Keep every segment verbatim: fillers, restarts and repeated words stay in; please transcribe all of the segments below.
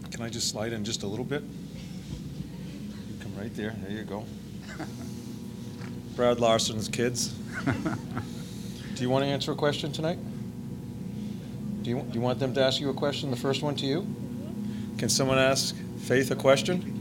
Can I just slide in just a little bit? You come right there. There you go. Brad Larson's kids. Do you want to answer a question tonight? Do you, do you want them to ask you a question, the first one to you? Can someone ask Faith a question?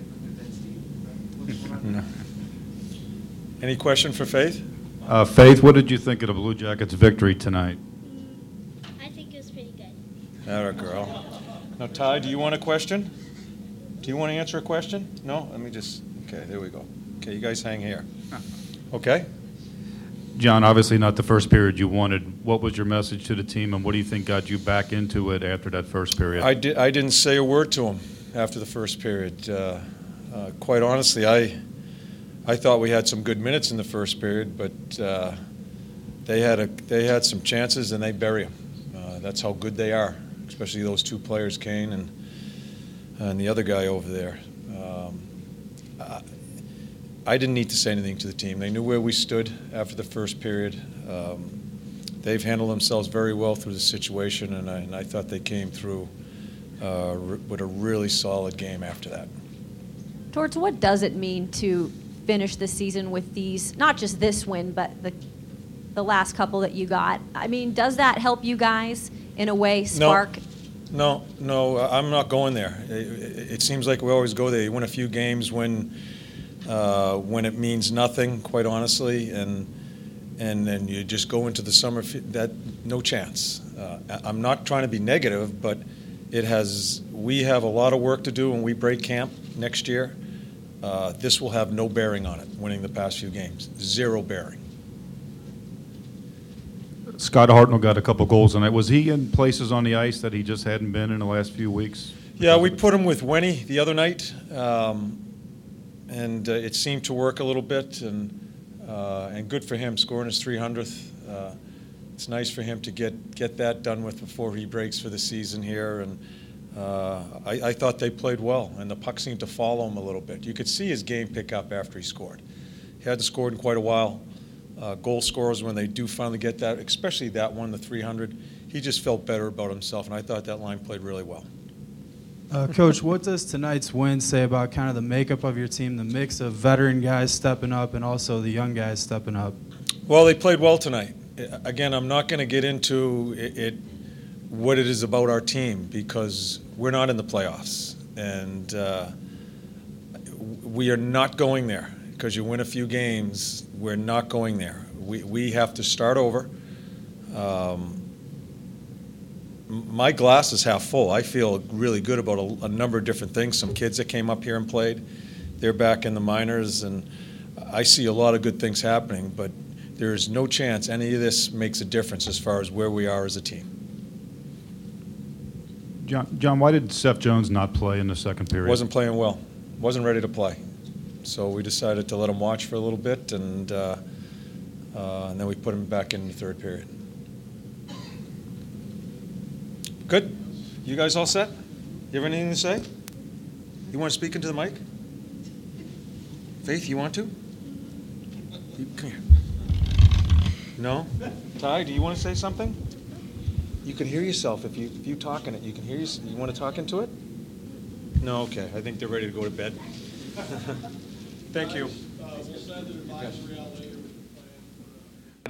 No. Any question for Faith? Uh, Faith, what did you think of the Blue Jackets' victory tonight? I think it was pretty good. Atta girl. Now, Ty, do you want a question? Do you want to answer a question? No? Let me just, okay, there we go. Okay, you guys hang here. Okay? John, obviously not the first period you wanted. What was your message to the team, and what do you think got you back into it after that first period? I, di- I didn't say a word to him after the first period. Uh, uh, quite honestly, I I thought we had some good minutes in the first period, but uh, they had a they had some chances and they bury them. Uh, that's how good they are, especially those two players, Kane and and the other guy over there. Um, I, I didn't need to say anything to the team. They knew where we stood after the first period. Um, they've handled themselves very well through the situation, and I, and I thought they came through uh, with a really solid game after that. Torts, what does it mean to finish the season with these, not just this win, but the the last couple that you got? I mean, does that help you guys in a way spark? No, no, no I'm not going there. It, it, it seems like we always go there. You win a few games when uh, when it means nothing, quite honestly, and and then you just go into the summer. That no chance. Uh, I'm not trying to be negative, but it has. We have a lot of work to do when we break camp next year. Uh, this will have no bearing on it, winning the past few games. Zero bearing. Scott Hartnell got a couple goals tonight. Was he in places on the ice that he just hadn't been in the last few weeks? Yeah, we put him with Wenny the other night, um, and uh, it seemed to work a little bit, and uh, and good for him scoring his three hundredth. Uh, it's nice for him to get, get that done with before he breaks for the season here, and uh, I, I thought they played well, and the puck seemed to follow him a little bit. You could see his game pick up after he scored. He hadn't scored in quite a while. Uh, goal scorers, when they do finally get that, especially that one, the three hundred, he just felt better about himself, and I thought that line played really well. Uh, Coach, what does tonight's win say about kind of the makeup of your team, the mix of veteran guys stepping up and also the young guys stepping up? Well, they played well tonight. Again, I'm not going to get into it, it, what it is about our team because we're not in the playoffs, and uh, we are not going there. Because you win a few games, we're not going there. We we have to start over. Um, my glass is half full. I feel really good about a, a number of different things. Some kids that came up here and played, they're back in the minors, and I see a lot of good things happening. But there is no chance any of this makes a difference as far as where we are as a team. John, John, why did Seth Jones not play in the second period? Wasn't playing well. Wasn't ready to play. So we decided to let him watch for a little bit, and uh, uh, and then we put him back in the third period. Good. You guys all set? You have anything to say? You want to speak into the mic? Faith, you want to? You, come here. No? Ty, do you want to say something? You can hear yourself if you if you talk in it. You can hear you. You want to talk into it? No. Okay. I think they're ready to go to bed. Thank you. Uh, we'll send an advisory out later.